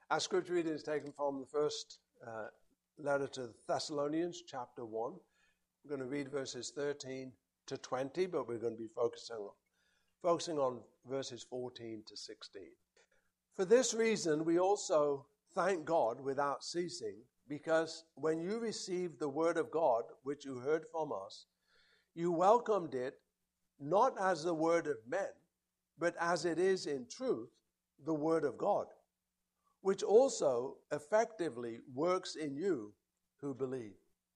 Our scripture reading is taken from the first letter to the Thessalonians, chapter 1. We're going to read verses 13 to 20, but we're going to be focusing on verses 14 to 16. For this reason, we also thank God without ceasing, because when you received the word of God, which you heard from us, you welcomed it not as the word of men, but as it is in truth, the word of God, which also effectively works in you who believe.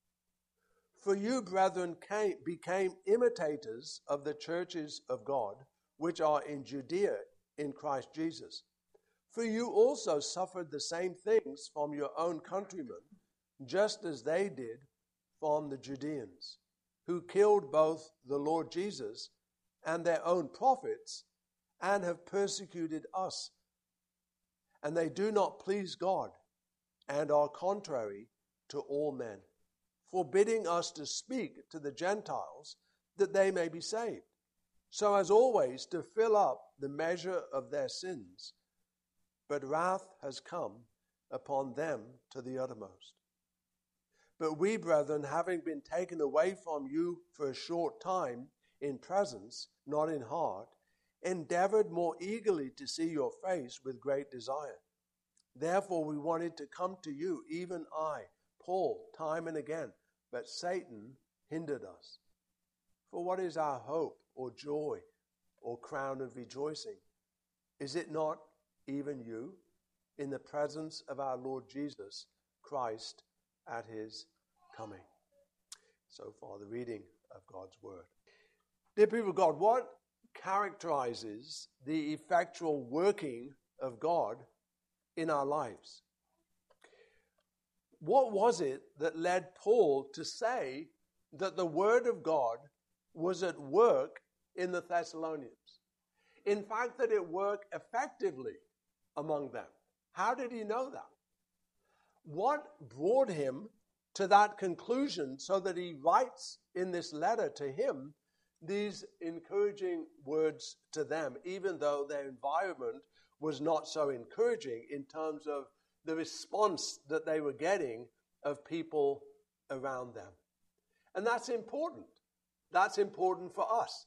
For you, brethren, became imitators of the churches of God, which are in Judea in Christ Jesus. For you also suffered the same things from your own countrymen, just as they did from the Judeans, who killed both the Lord Jesus and their own prophets, and have persecuted us. And they do not please God, and are contrary to all men, forbidding us to speak to the Gentiles, that they may be saved, so as always to fill up the measure of their sins. But wrath has come upon them to the uttermost. But we, brethren, having been taken away from you for a short time in presence, not in heart, endeavored more eagerly to see your face with great desire. Therefore we wanted to come to you, even I, Paul, time and again, but Satan hindered us. For what is our hope or joy or crown of rejoicing? Is it not even you in the presence of our Lord Jesus Christ at his coming? So far, the reading of God's word. Dear people of God, what characterizes the effectual working of God in our lives? What was it that led Paul to say that the word of God was at work in the Thessalonians? In fact, that it worked effectively among them. How did he know that? What brought him to that conclusion so that he writes in this letter to him these encouraging words to them, even though their environment was not so encouraging in terms of the response that they were getting of people around them? And that's important. That's important for us.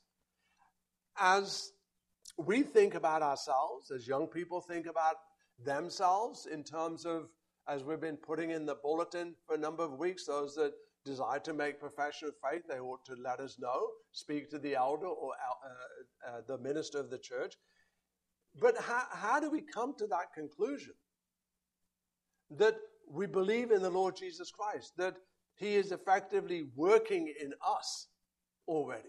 As we think about ourselves, as young people think about themselves in terms of, as we've been putting in the bulletin for a number of weeks, those that desire to make profession of faith, they ought to let us know, speak to the elder or the minister of the church. But how do we come to that conclusion? That we believe in the Lord Jesus Christ, that he is effectively working in us already,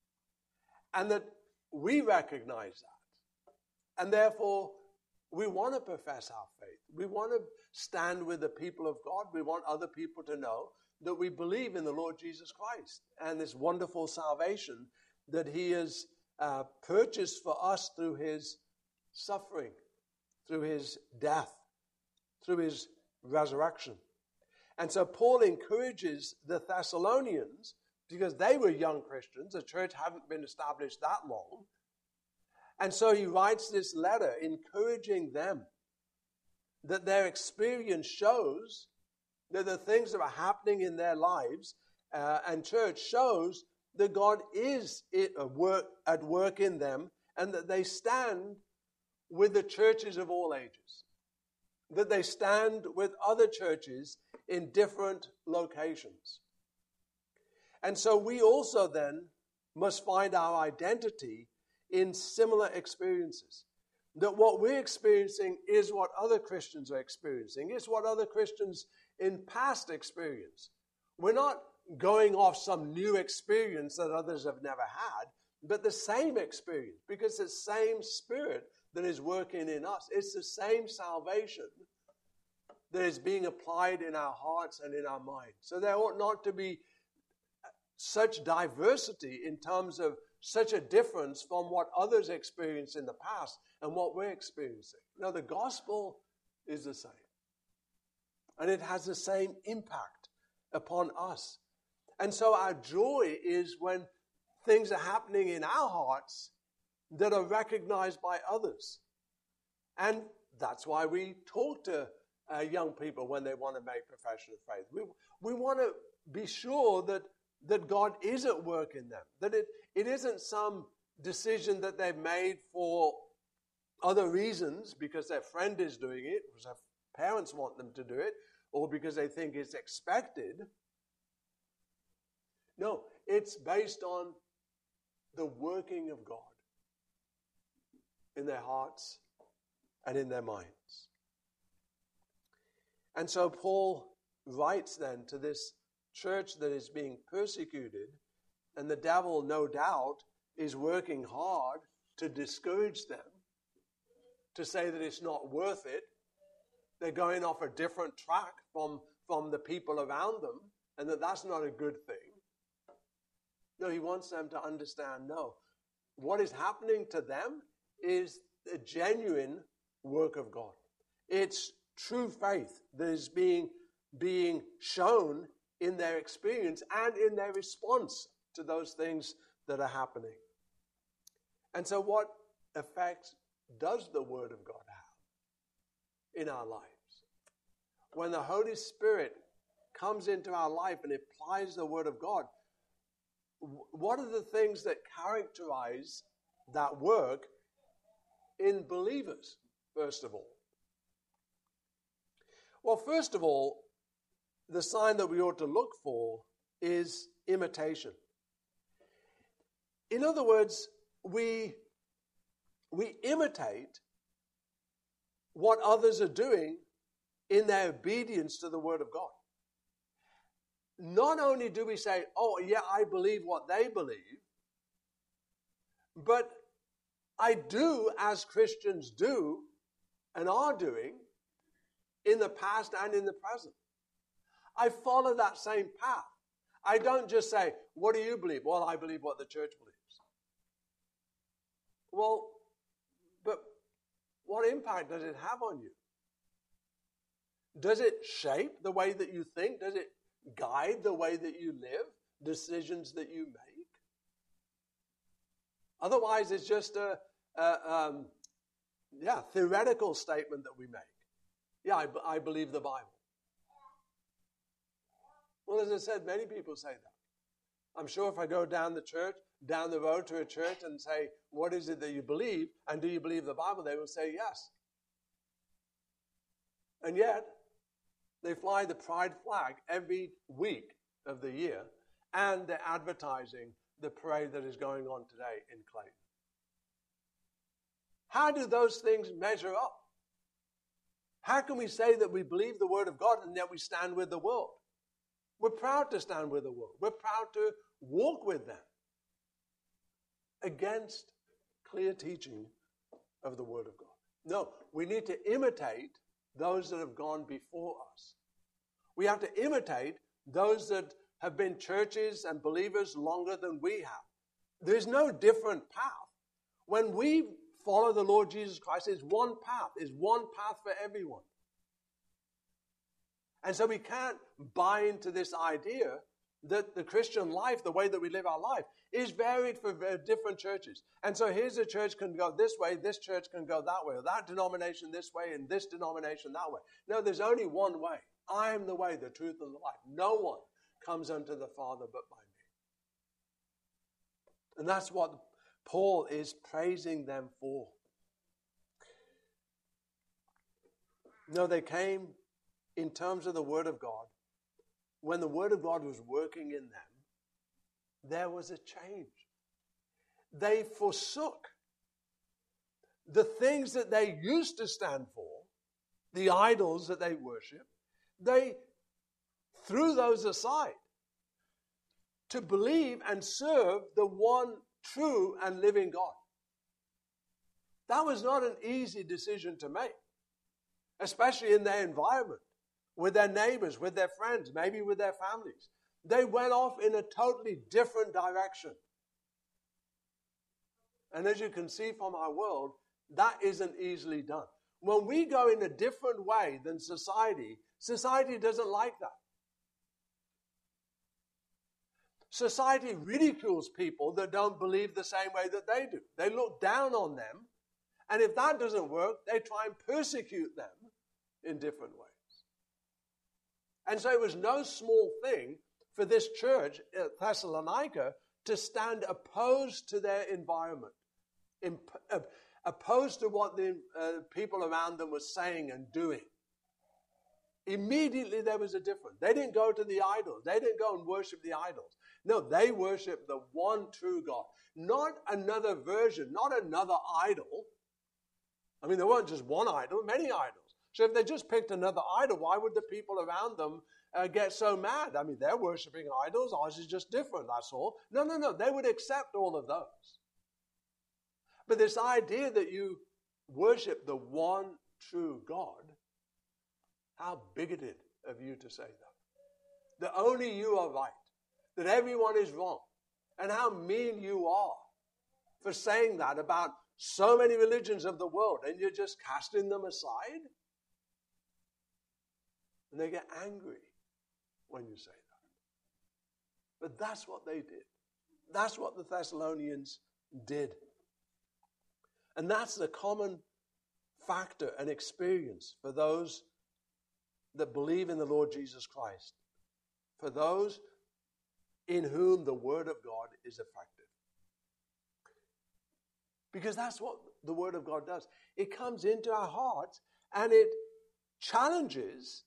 and that we recognize that. And therefore, we want to profess our faith. We want to stand with the people of God. We want other people to know that we believe in the Lord Jesus Christ and this wonderful salvation that he has purchased for us through his suffering, through his death, through his resurrection. And so Paul encourages the Thessalonians, because they were young Christians, the church hadn't been established that long. And so he writes this letter encouraging them that their experience shows that the things that are happening in their lives and church shows that God is at work in them, and that they stand with the churches of all ages, that they stand with other churches in different locations. And so we also then must find our identity in similar experiences. That what we're experiencing is what other Christians are experiencing. It's what other Christians in past experience. We're not going off some new experience that others have never had, but the same experience, because it's the same Spirit that is working in us. It's the same salvation that is being applied in our hearts and in our minds. So there ought not to be such diversity in terms of such a difference from what others experienced in the past and what we're experiencing. Now, the gospel is the same. And it has the same impact upon us. And so our joy is when things are happening in our hearts that are recognized by others. And That's why we talk to young people when they want to make profession of faith. We want to be sure that God is at work in them, that it isn't some decision that they've made for other reasons, because their friend is doing it, because their parents want them to do it, or because they think it's expected. No, it's based on the working of God in their hearts and in their minds. And so Paul writes then to this church that is being persecuted, and the devil, no doubt, is working hard to discourage them, to say that it's not worth it. They're going off a different track from the people around them, and that's not a good thing. No, he wants them to understand, no, what is happening to them is a genuine work of God. It's true faith that is being shown in their experience and in their response to those things that are happening. And so what effect does the Word of God have in our lives? When the Holy Spirit comes into our life and applies the Word of God, what are the things that characterize that work in believers, first of all? Well, first of all, the sign that we ought to look for is imitation. In other words, we imitate what others are doing in their obedience to the Word of God. Not only do we say, oh, yeah, I believe what they believe, but I do, as Christians do and are doing, in the past and in the present. I follow that same path. I don't just say, what do you believe? Well, I believe what the church believes. Well, but what impact does it have on you? Does it shape the way that you think? Does it guide the way that you live? Decisions that you make? Otherwise, it's just a theoretical statement that we make. Yeah, I believe the Bible. Well, as I said, many people say that. I'm sure if I go down the road to a church and say, what is it that you believe? And do you believe the Bible? They will say yes. And yet, they fly the pride flag every week of the year, and they're advertising the parade that is going on today in Clayton. How do those things measure up? How can we say that we believe the Word of God and yet we stand with the world? We're proud to stand with the world. We're proud to walk with them against clear teaching of the Word of God. No, we need to imitate those that have gone before us. We have to imitate those that have been churches and believers longer than we have. There's no different path. When we follow the Lord Jesus Christ, it's one path. It's one path for everyone. And so we can't buy into this idea that the Christian life, the way that we live our life, is varied for different churches. And so here's a church can go this way, this church can go that way, or that denomination this way, and this denomination that way. No, there's only one way. I am the way, the truth, and the life. No one comes unto the Father but by me. And that's what Paul is praising them for. No, they came in terms of the Word of God. When the Word of God was working in them, there was a change. They forsook the things that they used to stand for, the idols that they worship. They threw those aside to believe and serve the one true and living God. That was not an easy decision to make, especially in their environment, with their neighbors, with their friends, maybe with their families. They went off in a totally different direction. And as you can see from our world, that isn't easily done. When we go in a different way than society, society doesn't like that. Society ridicules people that don't believe the same way that they do. They look down on them And if that doesn't work, they try and persecute them in different ways. And so it was no small thing for this church at Thessalonica to stand opposed to their environment, opposed to what the people around them were saying and doing. Immediately there was a difference. They didn't go to the idols. They didn't go and worship the idols. No, they worshiped the one true God. Not another version, not another idol. I mean, there weren't just one idol, many idols. So if they just picked another idol, why would the people around them get so mad? I mean, they're worshiping idols. Ours is just different, that's all. No. They would accept all of those. But this idea that you worship the one true God, how bigoted of you to say that. That only you are right. That everyone is wrong. And how mean you are for saying that about so many religions of the world, and you're just casting them aside? And they get angry when you say that. But that's what they did. That's what the Thessalonians did. And that's the common factor and experience for those that believe in the Lord Jesus Christ, for those in whom the Word of God is effective. Because that's what the Word of God does. It comes into our hearts and it challenges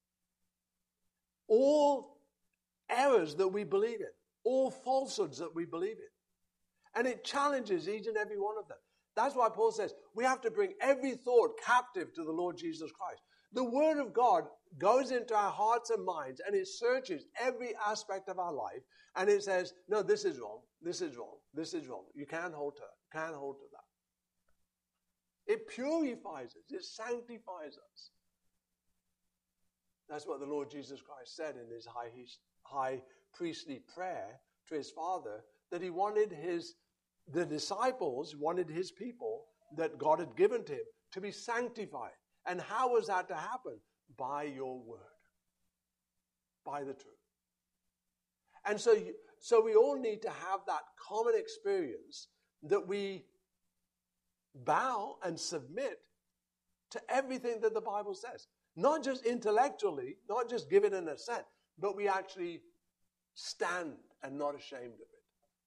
all errors that we believe in, all falsehoods that we believe in. And it challenges each and every one of them. That's why Paul says we have to bring every thought captive to the Lord Jesus Christ. The Word of God goes into our hearts and minds and it searches every aspect of our life and it says, no, this is wrong, this is wrong, this is wrong. You can't hold to it, can't hold to that. It purifies us, it sanctifies us. That's what the Lord Jesus Christ said in his high priestly prayer to his Father, that he wanted the disciples, wanted his people that God had given to him to be sanctified. And how was that to happen? By your word. By the truth. And so we all need to have that common experience that we bow and submit to everything that the Bible says. Not just intellectually, not just give it an assent, but we actually stand and not ashamed of it.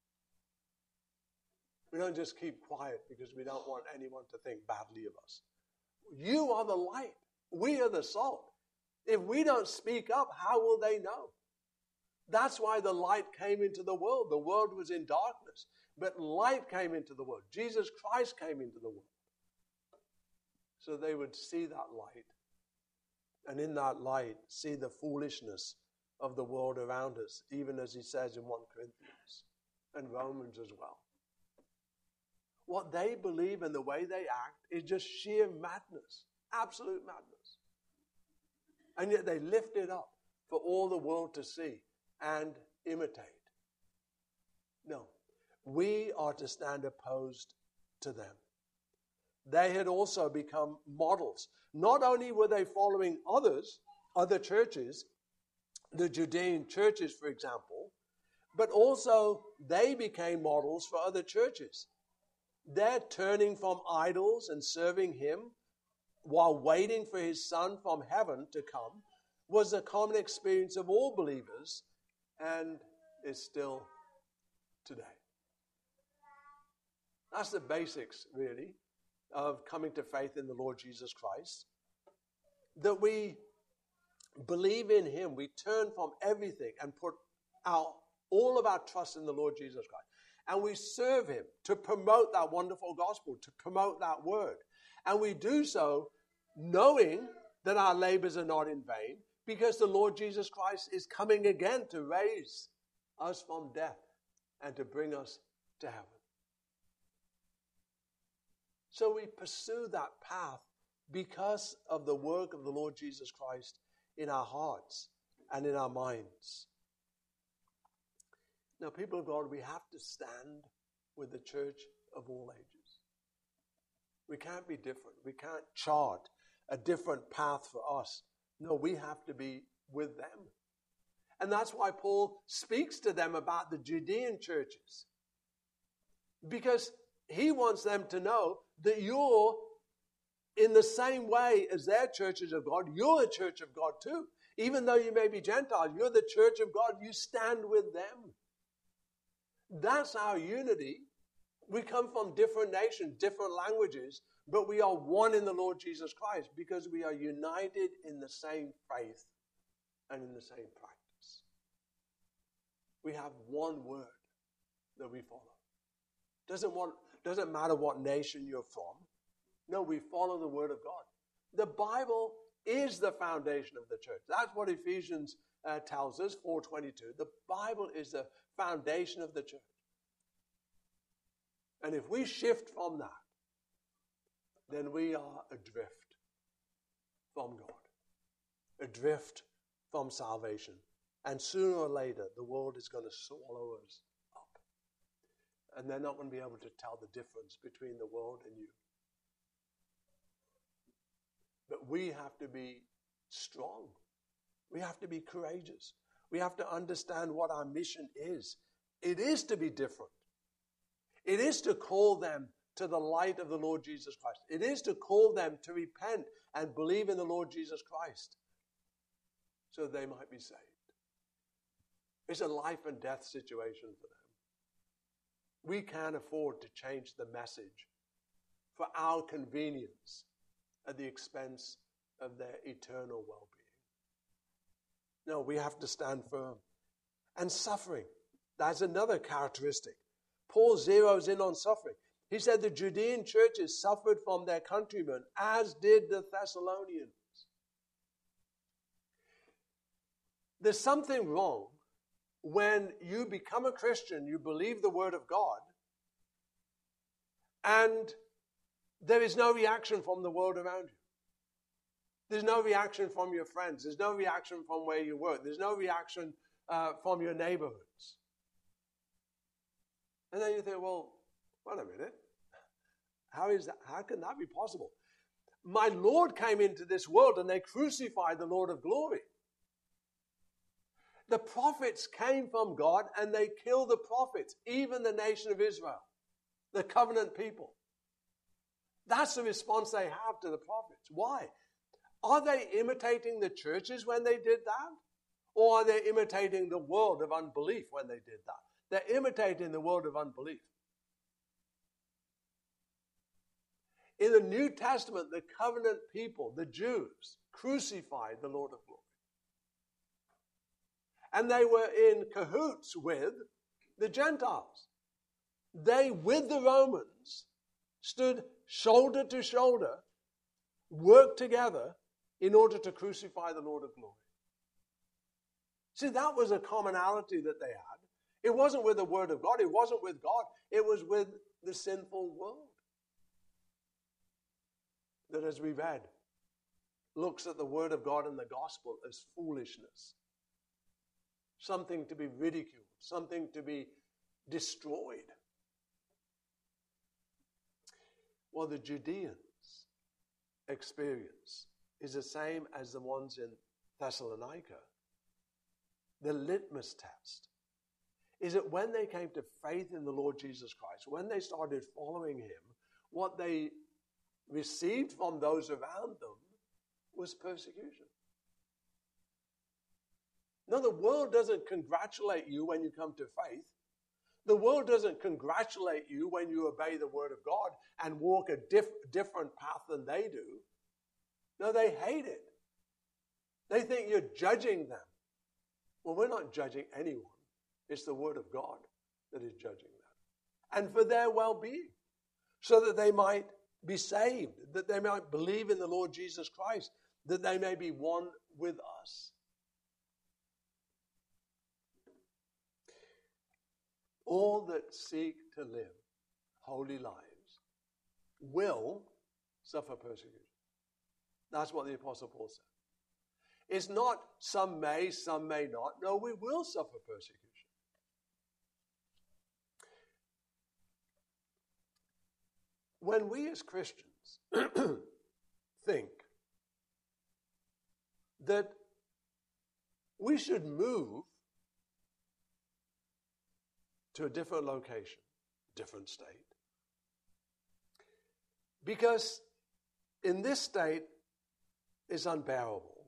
We don't just keep quiet because we don't want anyone to think badly of us. You are the light. We are the salt. If we don't speak up, how will they know? That's why the light came into the world. The world was in darkness, but light came into the world. Jesus Christ came into the world. So they would see that light, and in that light, see the foolishness of the world around us, even as he says in 1 Corinthians and Romans as well. What they believe and the way they act is just sheer madness, absolute madness. And yet they lift it up for all the world to see and imitate. No, we are to stand opposed to them. They had also become models. Not only were they following other churches, the Judean churches, for example, but also they became models for other churches. Their turning from idols and serving him while waiting for his Son from heaven to come was a common experience of all believers and is still today. That's the basics, really, of coming to faith in the Lord Jesus Christ. That we believe in him, we turn from everything and put all of our trust in the Lord Jesus Christ. And we serve him to promote that wonderful gospel, to promote that word. And we do so knowing that our labors are not in vain, because the Lord Jesus Christ is coming again to raise us from death and to bring us to heaven. So we pursue that path because of the work of the Lord Jesus Christ in our hearts and in our minds. Now, people of God, we have to stand with the church of all ages. We can't be different. We can't chart a different path for us. No, we have to be with them. And that's why Paul speaks to them about the Judean churches. Because he wants them to know that you're in the same way as their churches of God, you're a church of God too. Even though you may be Gentiles, you're the church of God. You stand with them. That's our unity. We come from different nations, different languages, but we are one in the Lord Jesus Christ because we are united in the same faith and in the same practice. We have one word that we follow. Doesn't matter what nation you're from. No, we follow the word of God. The Bible is the foundation of the church. That's what Ephesians tells us, 4:22. The Bible is the foundation of the church. And if we shift from that, then we are adrift from God, adrift from salvation. And sooner or later, the world is going to swallow us up. And they're not going to be able to tell the difference between the world and you. But we have to be strong. We have to be courageous. We have to understand what our mission is. It is to be different. It is to call them to the light of the Lord Jesus Christ. It is to call them to repent and believe in the Lord Jesus Christ so they might be saved. It's a life and death situation for them. We can't afford to change the message for our convenience at the expense of their eternal well-being. No, we have to stand firm. And suffering, that's another characteristic. Paul zeroes in on suffering. He said the Judean churches suffered from their countrymen, as did the Thessalonians. There's something wrong when you become a Christian, you believe the word of God, and there is no reaction from the world around you. There's no reaction from your friends. There's no reaction from where you work. There's no reaction from your neighborhoods. And then you think, well, wait a minute. How is that? How can that be possible? My Lord came into this world and they crucified the Lord of glory. The prophets came from God and they killed the prophets, even the nation of Israel, the covenant people. That's the response they have to the prophets. Why? Are they imitating the churches when they did that? Or are they imitating the world of unbelief when they did that? They're imitating the world of unbelief. In the New Testament, the covenant people, the Jews, crucified the Lord of glory. And they were in cahoots with the Gentiles. They, with the Romans, stood shoulder to shoulder, worked together in order to crucify the Lord of glory. See, that was a commonality that they had. It wasn't with the word of God. It wasn't with God. It was with the sinful world. That, as we read, looks at the word of God and the gospel as foolishness. Something to be ridiculed. Something to be destroyed. Well, the Judeans' experience is the same as the ones in Thessalonica. The litmus test is that when they came to faith in the Lord Jesus Christ, when they started following him, what they received from those around them was persecution. No, the world doesn't congratulate you when you come to faith. The world doesn't congratulate you when you obey the word of God and walk a different path than they do. No, they hate it. They think you're judging them. Well, we're not judging anyone. It's the word of God that is judging them. And for their well-being, so that they might be saved, that they might believe in the Lord Jesus Christ, that they may be one with us. All that seek to live holy lives will suffer persecution. That's what the Apostle Paul said. It's not some may not. No, we will suffer persecution. When we as Christians think that we should move to a different location, different state, Because in this state, it's unbearable.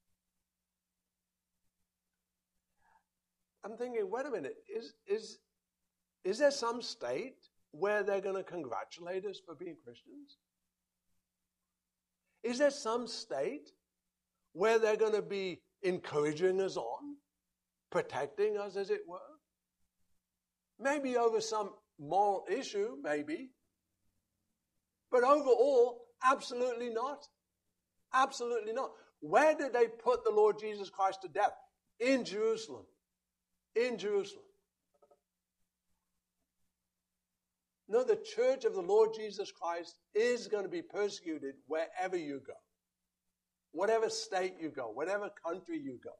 I'm thinking, wait a minute, is there some state where they're going to congratulate us for being Christians? Is there some state where they're going to be encouraging us on, protecting us, as it were? Maybe over some moral issue, maybe. But overall, absolutely not. Absolutely not. Where did they put the Lord Jesus Christ to death? In Jerusalem. In Jerusalem. No, the church of the Lord Jesus Christ is going to be persecuted wherever you go. Whatever state you go, whatever country you go.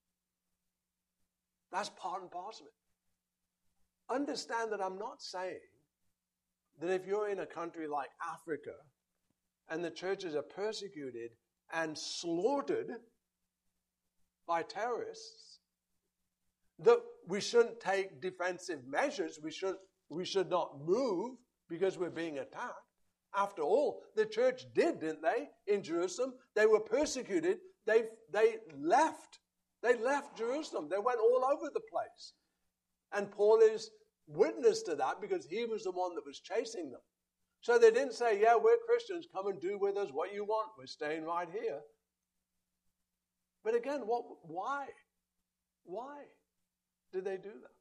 That's part and parcel of it. Understand that I'm not saying that if you're in a country like Africa and the churches are persecuted and slaughtered by terrorists, that we shouldn't take defensive measures. We should not move because we're being attacked. After all, the church did, didn't they, in Jerusalem? They were persecuted. They left. They left Jerusalem. They went all over the place. And Paul is witness to that because he was the one that was chasing them. So they didn't say, yeah, we're Christians, come and do with us what you want. We're staying right here. But again, why? Why did they do that?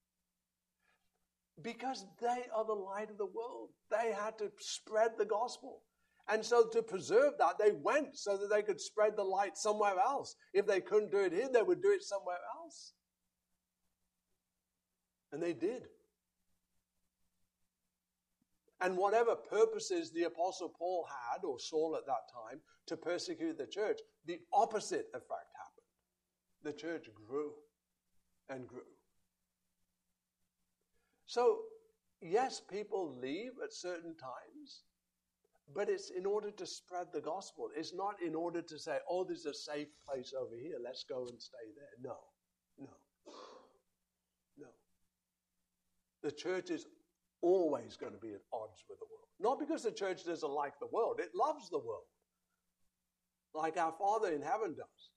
Because they are the light of the world. They had to spread the gospel. And so to preserve that, they went so that they could spread the light somewhere else. If they couldn't do it here, they would do it somewhere else. And they did. And whatever purposes the Apostle Paul had, or Saul at that time, to persecute the church, the opposite effect happened. The church grew and grew. So, yes, people leave at certain times, but it's in order to spread the gospel. It's not in order to say, oh, there's a safe place over here, let's go and stay there. No. The church is always going to be at odds with the world. Not because the church doesn't like the world. It loves the world. Like our Father in heaven does.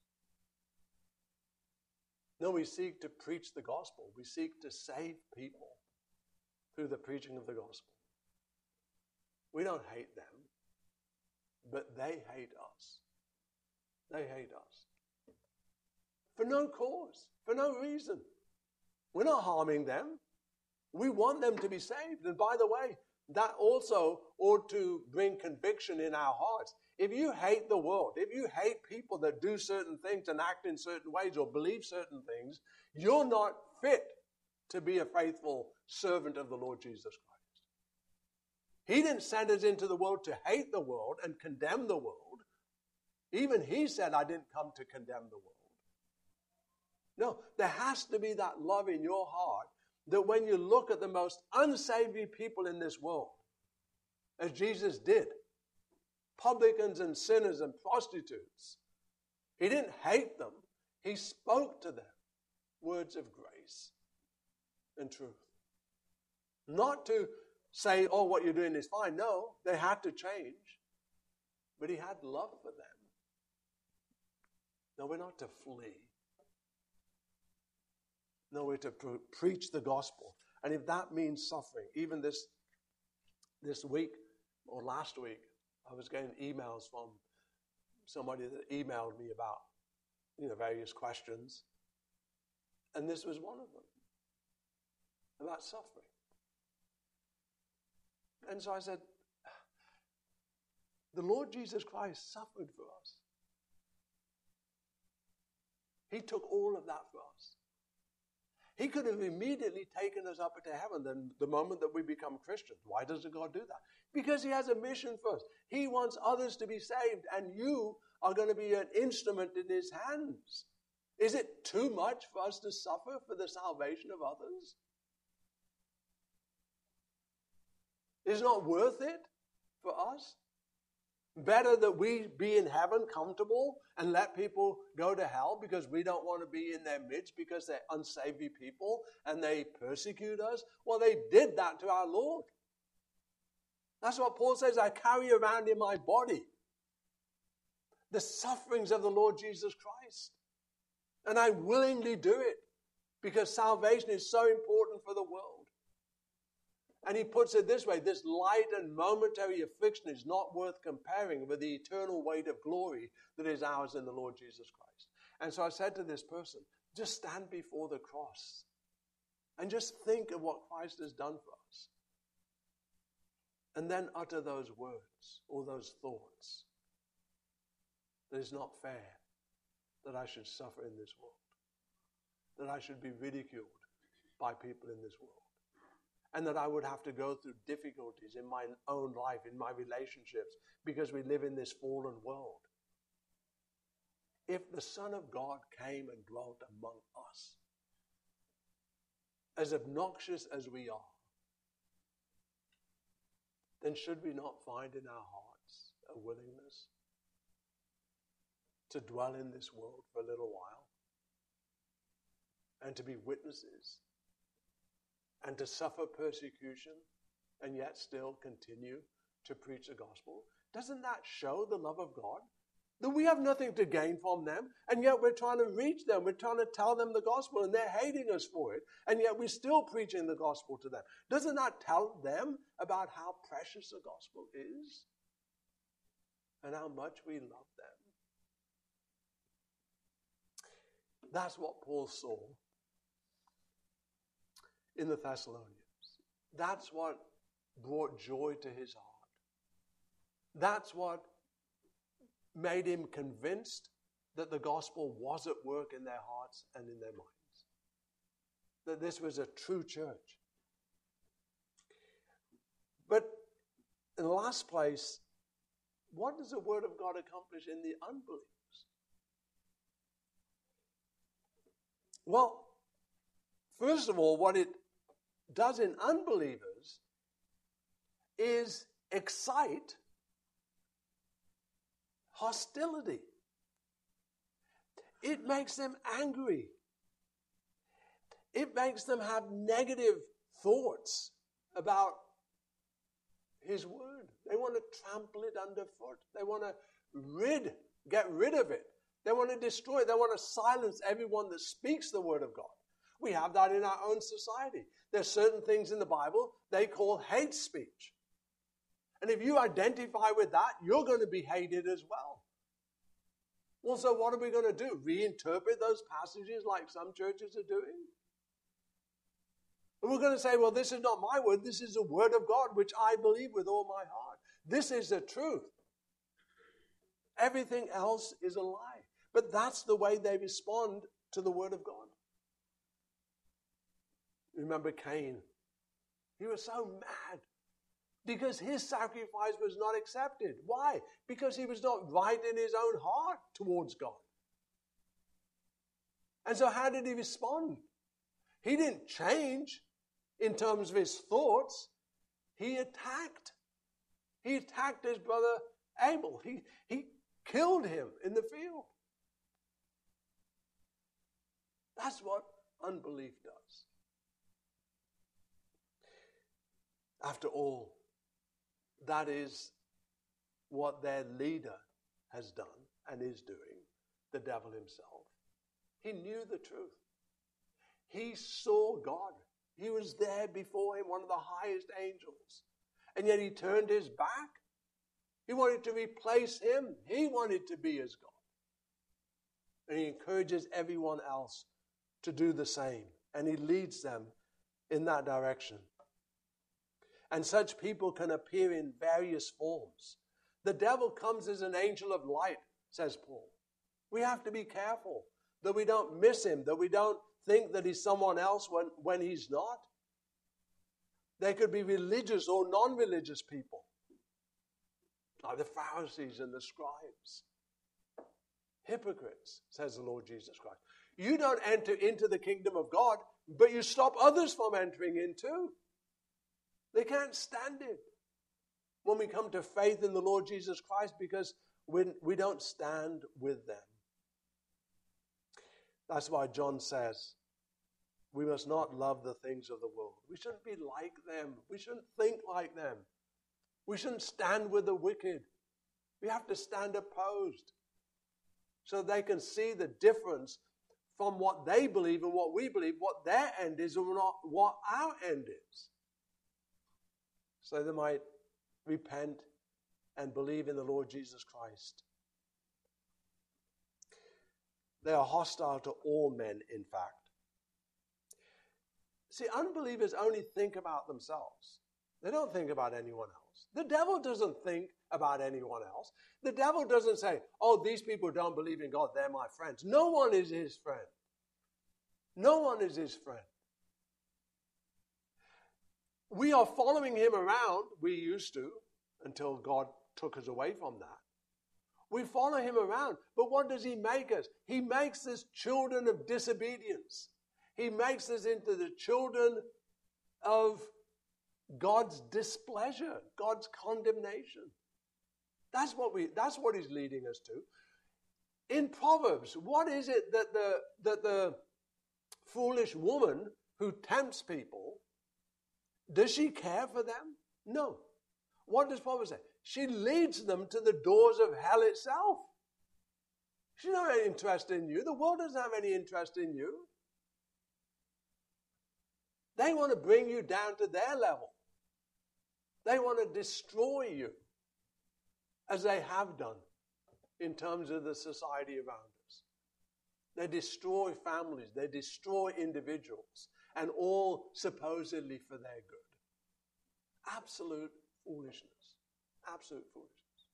No, we seek to preach the gospel. We seek to save people through the preaching of the gospel. We don't hate them, but they hate us. They hate us. For no cause, for no reason. We're not harming them. We want them to be saved. And by the way, that also ought to bring conviction in our hearts. If you hate the world, if you hate people that do certain things and act in certain ways or believe certain things, you're not fit to be a faithful servant of the Lord Jesus Christ. He didn't send us into the world to hate the world and condemn the world. Even he said, I didn't come to condemn the world. No, there has to be that love in your heart that when you look at the most unsavory people in this world, as Jesus did, publicans and sinners and prostitutes, he didn't hate them. He spoke to them words of grace and truth. Not to say, oh, what you're doing is fine. No, they had to change. But he had love for them. No, we're not to flee. No, we're to preach the gospel. And if that means suffering, even this week or last week, I was getting emails from somebody that emailed me about, various questions. And this was one of them, about suffering. And so I said, the Lord Jesus Christ suffered for us. He took all of that for us. He could have immediately taken us up into heaven the moment that we become Christians. Why doesn't God do that? Because he has a mission for us. He wants others to be saved, and you are going to be an instrument in his hands. Is it too much for us to suffer for the salvation of others? Is it not worth it for us? Better that we be in heaven comfortable and let people go to hell because we don't want to be in their midst because they're unsavory people and they persecute us? Well, they did that to our Lord. That's what Paul says, I carry around in my body the sufferings of the Lord Jesus Christ. And I willingly do it because salvation is so important for the world. And he puts it this way, this light and momentary affliction is not worth comparing with the eternal weight of glory that is ours in the Lord Jesus Christ. And so I said to this person, just stand before the cross and just think of what Christ has done for us. And then utter those words or those thoughts. That it's not fair that I should suffer in this world. That I should be ridiculed by people in this world. And that I would have to go through difficulties in my own life, in my relationships, because we live in this fallen world. If the Son of God came and dwelt among us, as obnoxious as we are, then should we not find in our hearts a willingness to dwell in this world for a little while and to be witnesses and to suffer persecution and yet still continue to preach the gospel? Doesn't that show the love of God? That we have nothing to gain from them, and yet we're trying to reach them. We're trying to tell them the gospel, and they're hating us for it, and yet we're still preaching the gospel to them. Doesn't that tell them about how precious the gospel is and how much we love them? That's what Paul saw in the Thessalonians. That's what brought joy to his heart. That's what made him convinced that the gospel was at work in their hearts and in their minds. That this was a true church. But in the last place, what does the word of God accomplish in the unbelievers? Well, first of all, what it does in unbelievers is excite hostility. It makes them angry. It makes them have negative thoughts about his word. They want to trample it underfoot. They want to get rid of it. They want to destroy it. They want to silence everyone that speaks the word of God. We have that in our own society. There's certain things in the Bible they call hate speech. And if you identify with that, you're going to be hated as well. Well, so what are we going to do? Reinterpret those passages like some churches are doing? And we're going to say, well, this is not my word. This is the word of God, which I believe with all my heart. This is the truth. Everything else is a lie. But that's the way they respond to the word of God. Remember Cain. He was so mad because his sacrifice was not accepted. Why? Because he was not right in his own heart towards God. And so how did he respond? He didn't change in terms of his thoughts. He attacked. He attacked his brother Abel. He killed him in the field. That's what unbelief does. After all, that is what their leader has done and is doing, the devil himself. He knew the truth. He saw God. He was there before him, one of the highest angels. And yet he turned his back. He wanted to replace him. He wanted to be as God. And he encourages everyone else to do the same. And he leads them in that direction. And such people can appear in various forms. The devil comes as an angel of light, says Paul. We have to be careful that we don't miss him, that we don't think that he's someone else when he's not. There could be religious or non-religious people, like the Pharisees and the scribes. Hypocrites, says the Lord Jesus Christ. You don't enter into the kingdom of God, but you stop others from entering in too. They can't stand it when we come to faith in the Lord Jesus Christ because we don't stand with them. That's why John says we must not love the things of the world. We shouldn't be like them. We shouldn't think like them. We shouldn't stand with the wicked. We have to stand opposed so they can see the difference from what they believe and what we believe, what their end is and not what our end is. So they might repent and believe in the Lord Jesus Christ. They are hostile to all men, in fact. See, unbelievers only think about themselves. They don't think about anyone else. The devil doesn't think about anyone else. The devil doesn't say, oh, these people don't believe in God, they're my friends. No one is his friend. No one is his friend. We are following him around, we used to, until God took us away from that. We follow him around, but what does he make us? He makes us children of disobedience. He makes us into the children of God's displeasure, God's condemnation. That's what he's leading us to. In Proverbs, what is it that the foolish woman who tempts people, does she care for them? No. What does Proverbs say? She leads them to the doors of hell itself. She's not interested in you. The world doesn't have any interest in you. They want to bring you down to their level. They want to destroy you, as they have done in terms of the society around us. They destroy families. They destroy individuals, and all supposedly for their good. Absolute foolishness. Absolute foolishness.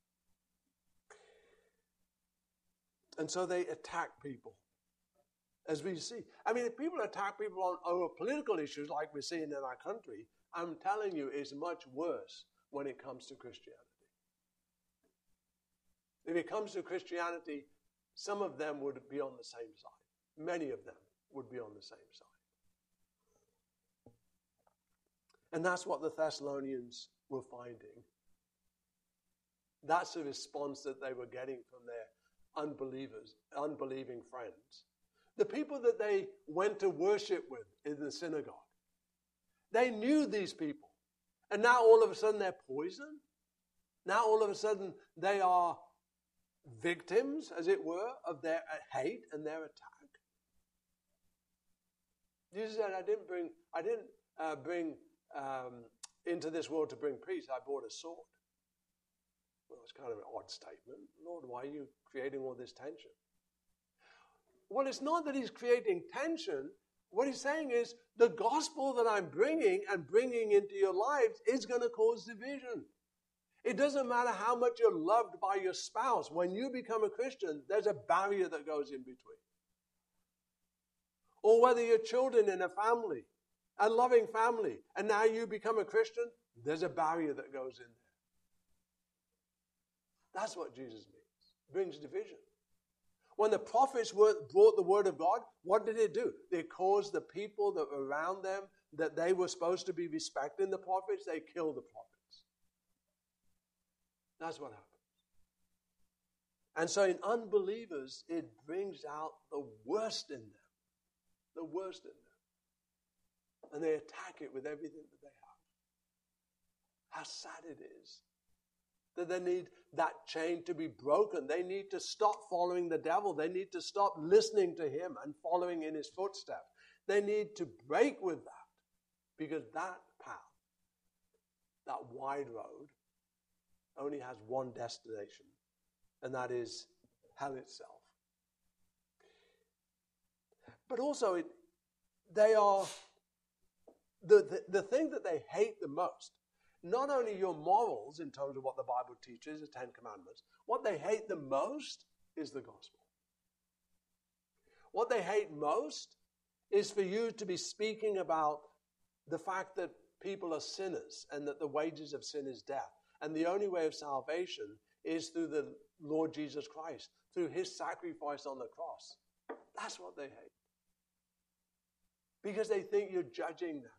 And so they attack people, as we see. I mean, if people attack people over political issues like we're seeing in our country, I'm telling you, it's much worse when it comes to Christianity. If it comes to Christianity, some of them would be on the same side. Many of them would be on the same side. And that's what the Thessalonians were finding. That's the response that they were getting from their unbelieving friends. The people that they went to worship with in the synagogue. They knew these people. And now all of a sudden they're poisoned. Now all of a sudden they are victims, as it were, of their hate and their attack. Jesus said, I didn't bring into this world to bring peace. I brought a sword. Well, it's kind of an odd statement. Lord, why are you creating all this tension? Well, it's not that he's creating tension. What he's saying is the gospel that I'm bringing and bringing into your lives is going to cause division. It doesn't matter how much you're loved by your spouse. When you become a Christian, there's a barrier that goes in between. Or whether you're children in a family, a loving family, and now you become a Christian, there's a barrier that goes in there. That's what Jesus means. It brings division. When the prophets brought the word of God, what did it do? They caused the people that were around them, that they were supposed to be respecting the prophets, they killed the prophets. That's what happens. And so in unbelievers, it brings out the worst in them. The worst in them. And they attack it with everything that they have. How sad it is that they need that chain to be broken. They need to stop following the devil. They need to stop listening to him and following in his footsteps. They need to break with that, because that path, that wide road, only has one destination, and that is hell itself. But also, they are the thing that they hate the most. Not only your morals in terms of what the Bible teaches, the Ten Commandments, what they hate the most is the gospel. What they hate most is for you to be speaking about the fact that people are sinners and that the wages of sin is death. And the only way of salvation is through the Lord Jesus Christ, through his sacrifice on the cross. That's what they hate. Because they think you're judging them.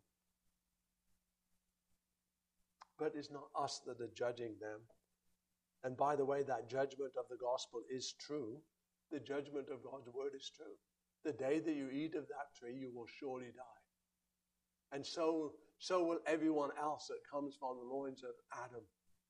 But it's not us that are judging them. And by the way, that judgment of the gospel is true. The judgment of God's word is true. The day that you eat of that tree, you will surely die. And so will everyone else that comes from the loins of Adam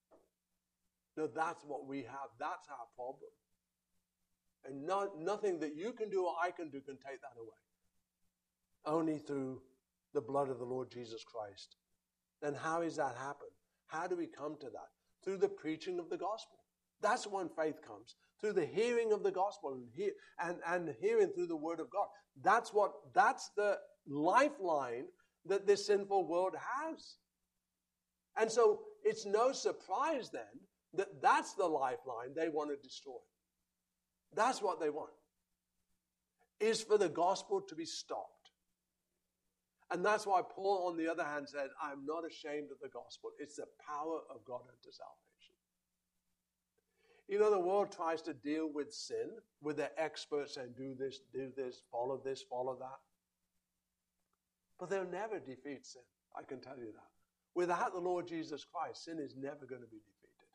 No, that's what we have. That's our problem. And nothing that you can do or I can do can take that away. Only through the blood of the Lord Jesus Christ. Then how is that happen? How do we come to that? Through the preaching of the gospel. That's when faith comes. Through the hearing of the gospel and hearing through the word of God. That's the lifeline that this sinful world has. And so it's no surprise then that that's the lifeline they want to destroy. That's what they want. Is for the gospel to be stopped. And that's why Paul, on the other hand, said, I'm not ashamed of the gospel. It's the power of God unto salvation. You know, the world tries to deal with sin with their experts saying, do this, follow that. But they'll never defeat sin. I can tell you that. Without the Lord Jesus Christ, sin is never going to be defeated.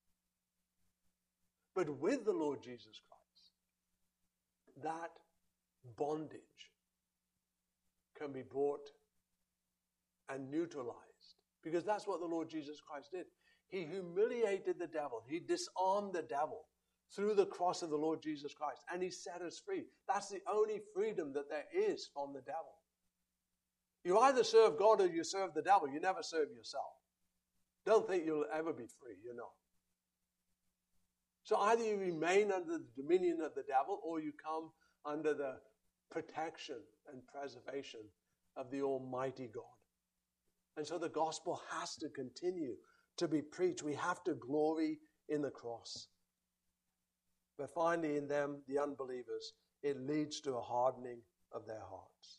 But with the Lord Jesus Christ, that bondage can be brought and neutralized. Because that's what the Lord Jesus Christ did. He humiliated the devil. He disarmed the devil through the cross of the Lord Jesus Christ. And he set us free. That's the only freedom that there is from the devil. You either serve God or you serve the devil. You never serve yourself. Don't think you'll ever be free. You're not. So either you remain under the dominion of the devil or you come under the protection and preservation of the Almighty God. And so the gospel has to continue to be preached. We have to glory in the cross. But finally, in them, the unbelievers, it leads to a hardening of their hearts.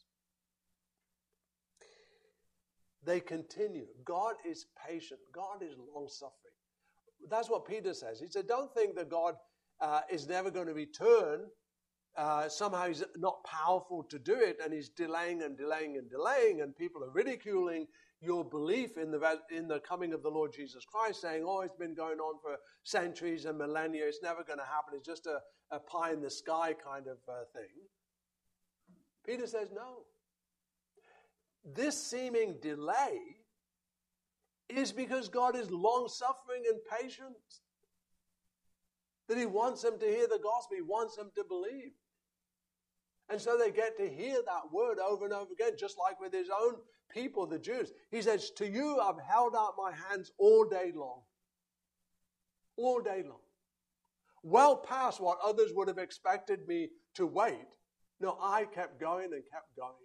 They continue. God is patient. God is long-suffering. That's what Peter says. He said, don't think that God is never going to return. Somehow he's not powerful to do it, and he's delaying and delaying and delaying, and people are ridiculing your belief in the coming of the Lord Jesus Christ, saying, oh, it's been going on for centuries and millennia, it's never going to happen, it's just a pie in the sky kind of thing. Peter says, no. This seeming delay is because God is long-suffering and patient. That he wants them to hear the gospel, he wants them to believe. And so they get to hear that word over and over again, just like with his own people, the Jews. He says, to you I've held out my hands all day long. All day long. Well past what others would have expected me to wait. No, I kept going and kept going.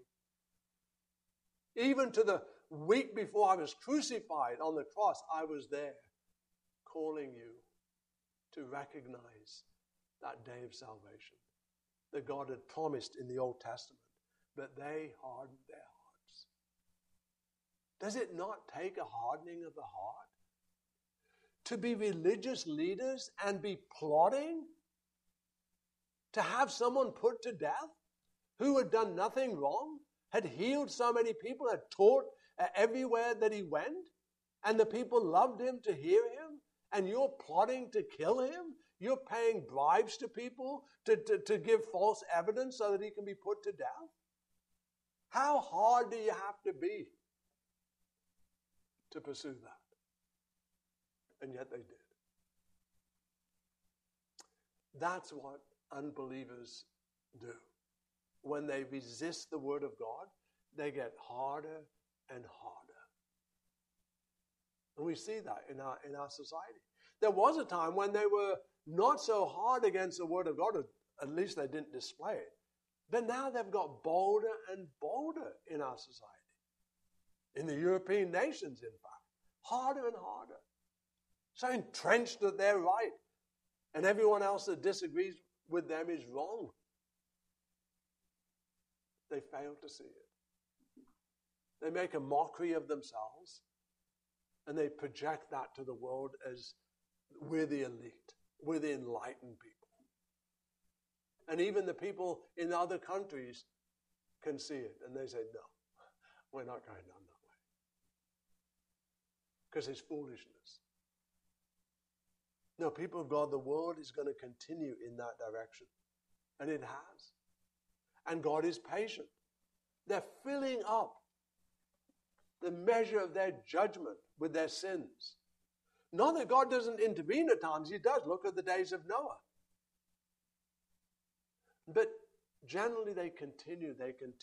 Even to the week before I was crucified on the cross, I was there calling you to recognize that day of salvation that God had promised in the Old Testament, but they hardened their hearts. Does it not take a hardening of the heart to be religious leaders and be plotting to have someone put to death who had done nothing wrong, had healed so many people, had taught everywhere that he went, and the people loved him to hear him, and you're plotting to kill him? You're paying bribes to people to give false evidence so that he can be put to death? How hard do you have to be to pursue that? And yet they did. That's what unbelievers do. When they resist the word of God, they get harder and harder. And we see that in our society. There was a time when they were not so hard against the word of God, or at least they didn't display it. But now they've got bolder and bolder in our society. In the European nations, in fact. Harder and harder. So entrenched that they're right. And everyone else that disagrees with them is wrong. They fail to see it. They make a mockery of themselves. And they project that to the world as we're the elite. We're the enlightened people. And even the people in other countries can see it. And they say, no, we're not going down that way. Because it's foolishness. No, people of God, the world is going to continue in that direction. And it has. And God is patient. They're filling up the measure of their judgment with their sins. Not that God doesn't intervene at times. He does. Look at the days of Noah. But generally they continue.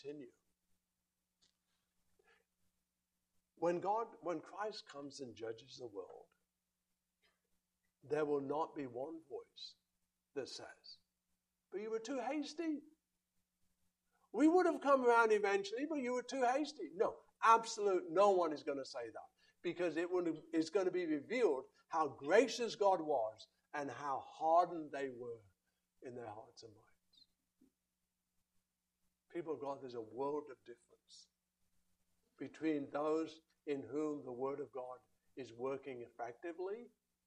When Christ comes and judges the world, there will not be one voice that says, but you were too hasty. We would have come around eventually, but you were too hasty. No, no one is going to say that, because it's going to be revealed how gracious God was and how hardened they were in their hearts and minds. People of God, there's a world of difference between those in whom the Word of God is working effectively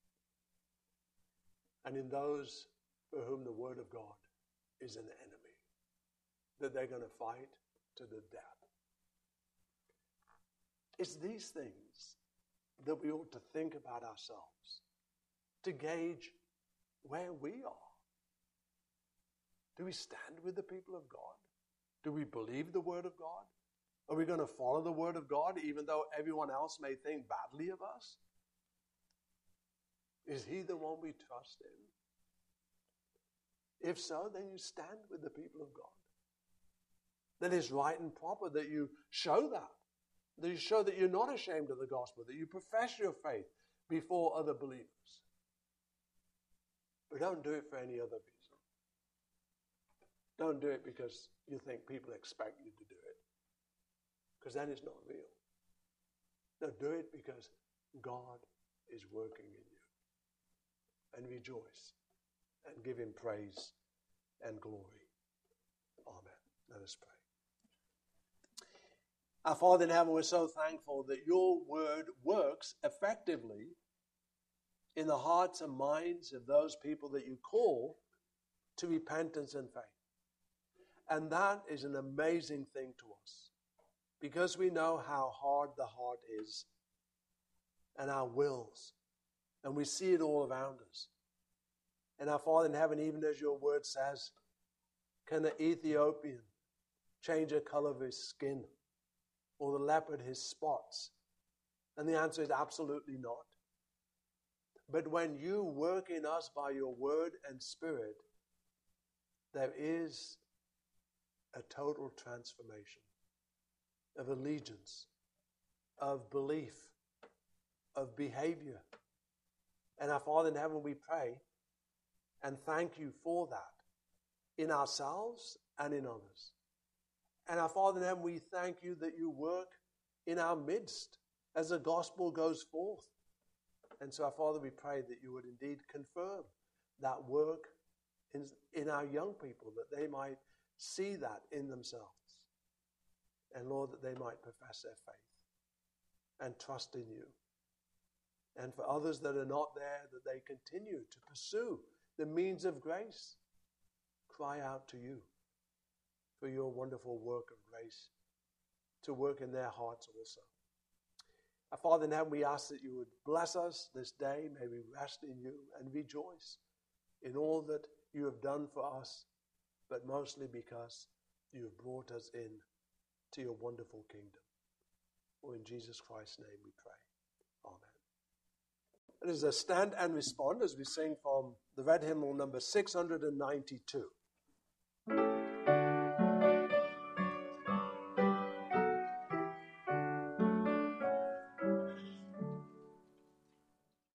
and in those for whom the Word of God is an enemy, that they're going to fight to the death. It's these things that we ought to think about ourselves to gauge where we are. Do we stand with the people of God? Do we believe the Word of God? Are we going to follow the Word of God even though everyone else may think badly of us? Is He the one we trust in? If so, then you stand with the people of God. Then it's right and proper that you show that you show that you're not ashamed of the gospel, that you profess your faith before other believers. But don't do it for any other reason. Don't do it because you think people expect you to do it, because then it's not real. No, do it because God is working in you. And rejoice and give Him praise and glory. Amen. Let us pray. Our Father in heaven, we're so thankful that your word works effectively in the hearts and minds of those people that you call to repentance and faith. And that is an amazing thing to us, because we know how hard the heart is and our wills, and we see it all around us. And our Father in heaven, even as your word says, can the Ethiopian change the color of his skin, or the leopard his spots? And the answer is absolutely not. But when you work in us by your word and spirit, there is a total transformation of allegiance, of belief, of behavior. And our Father in heaven, we pray and thank you for that in ourselves and in others. And our Father in heaven, we thank you that you work in our midst as the gospel goes forth. And so, our Father, we pray that you would indeed confirm that work in our young people, that they might see that in themselves. And Lord, that they might profess their faith and trust in you. And for others that are not there, that they continue to pursue the means of grace. Cry out to you for your wonderful work of grace to work in their hearts also. Our Father in heaven, we ask that you would bless us this day. May we rest in you and rejoice in all that you have done for us, but mostly because you have brought us in to your wonderful kingdom. For in Jesus Christ's name we pray. Amen. It is a stand and respond as we sing from the red hymnal number 692.